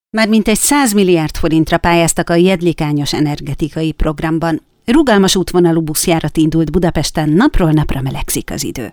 Már mintegy 100 milliárd forintra pályáztak a jedlikányos energetikai programban. Rugalmas útvonalú buszjárat indult Budapesten, napról napra melegszik az idő.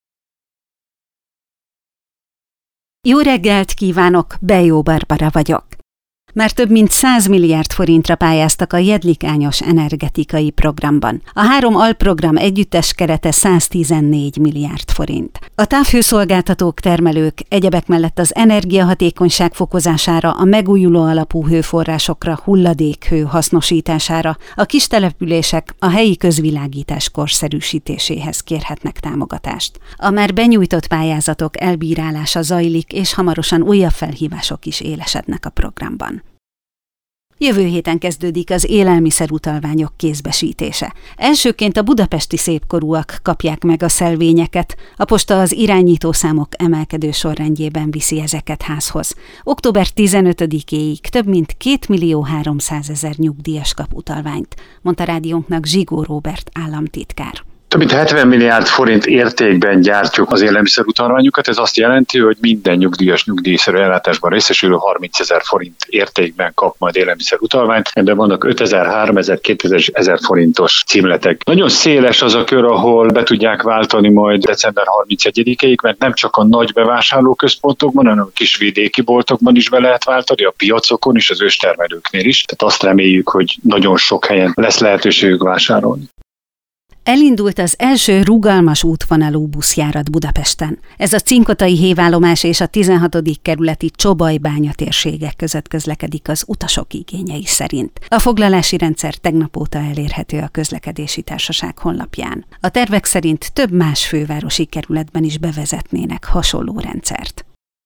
Jó reggelt kívánok, Bejó Barbara vagyok. Már több mint 100 milliárd forintra pályáztak a jedlikányos energetikai programban. A 3 alprogram együttes kerete 114 milliárd forint. A távhőszolgáltatók, termelők egyebek mellett az energiahatékonyság fokozására, a megújuló alapú hőforrásokra, hulladékhő hasznosítására, a kistelepülések a helyi közvilágítás korszerűsítéséhez kérhetnek támogatást. A már benyújtott pályázatok elbírálása zajlik, és hamarosan újabb felhívások is élesednek a programban. Jövő héten kezdődik az élelmiszerutalványok kézbesítése. Elsőként a budapesti szépkorúak kapják meg a szelvényeket, a posta az irányítószámok emelkedő sorrendjében viszi ezeket házhoz. Október 15-éig több mint 2 300 000 nyugdíjas kap utalványt, mondta rádiónknak Zsigó Róbert államtitkár. Több mint 70 milliárd forint értékben gyártjuk az élelmiszerutalványokat, ez azt jelenti, hogy minden nyugdíjas nyugdíjszerű ellátásban részesülő 30 000 forint értékben kap majd élelmiszerutalványt. Ebben vannak 5000, 3000, 2000 és 1000 forintos címletek. Nagyon széles az a kör, ahol be tudják váltani majd december 31-ig, mert nem csak a nagy bevásárlóközpontokban, hanem a kis vidéki boltokban is be lehet váltani, a piacokon is, az őstermelőknél is. Tehát azt reméljük, hogy nagyon sok helyen lesz lehetőségük vásárolni. Elindult az első rugalmas útvonalú buszjárat Budapesten. Ez a Cinkotai hévállomás és a 16. kerületi Csobaj-bánya térségek között közlekedik az utasok igényei szerint. A foglalási rendszer tegnap óta elérhető a közlekedési társaság honlapján. A tervek szerint több más fővárosi kerületben is bevezetnének hasonló rendszert.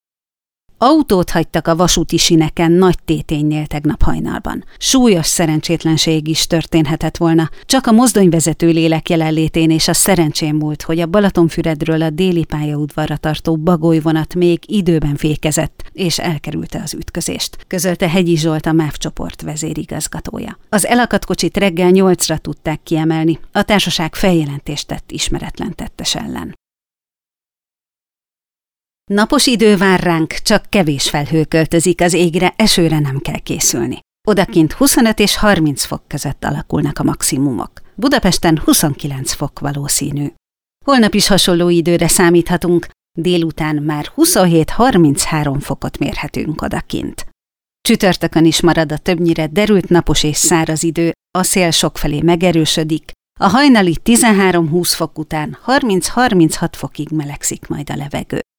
Autót hagytak a vasúti sineken Nagy Téténynél tegnap hajnalban. Súlyos szerencsétlenség is történhetett volna, csak a mozdonyvezető lélek jelenlétén és a szerencsén múlt, hogy a Balatonfüredről a déli pályaudvarra tartó bagolyvonat még időben fékezett, és elkerülte az ütközést, közölte Hegyi Zsolt, a MÁV csoport vezérigazgatója. Az elakadt kocsit reggel 8-ra tudták kiemelni, a társaság feljelentést tett ismeretlen tettes ellen. Napos idő vár ránk, csak kevés felhő költözik az égre, esőre nem kell készülni. Odakint 25 és 30 fok között alakulnak a maximumok. Budapesten 29 fok valószínű. Holnap is hasonló időre számíthatunk, délután már 27-33 fokot mérhetünk odakint. Csütörtökön is marad a többnyire derült napos és száraz idő, a szél sokfelé megerősödik, a hajnali 13-20 fok után 30-36 fokig melegszik majd a levegő.